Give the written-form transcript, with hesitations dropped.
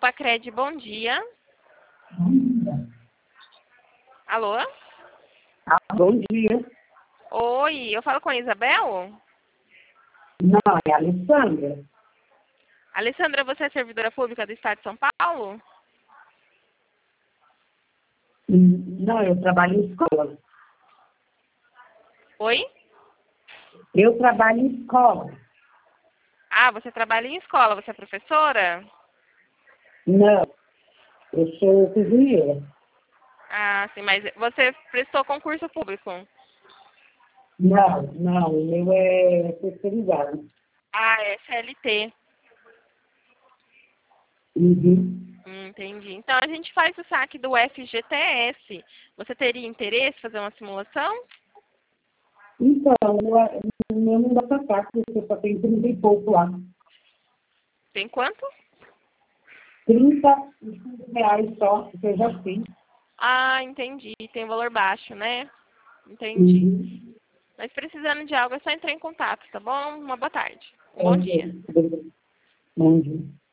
Pacred, bom dia. Alô? Bom dia. Oi, eu falo com a Isabel? Não, é a Alessandra. Alessandra, você é servidora pública do Estado de São Paulo? Não, eu trabalho em escola. Oi? Eu trabalho em escola. Ah, você trabalha em escola, você é professora? Não, eu sou cozinheira. Ah, sim, mas você prestou concurso público? Não, o meu é terceirizado. Ah, é CLT. Uhum. Entendi. Então a gente faz o saque do FGTS. Você teria interesse em fazer uma simulação? Então, o meu não dá pra cá, porque eu só tenho 30 e pouco lá. Tem quanto? R$ 35 só, que eu já fiz. Ah, entendi. Tem valor baixo, né? Entendi. Uhum. Mas precisando de algo é só entrar em contato, tá bom? Uma boa tarde. Um bom dia. Ok. Bom dia.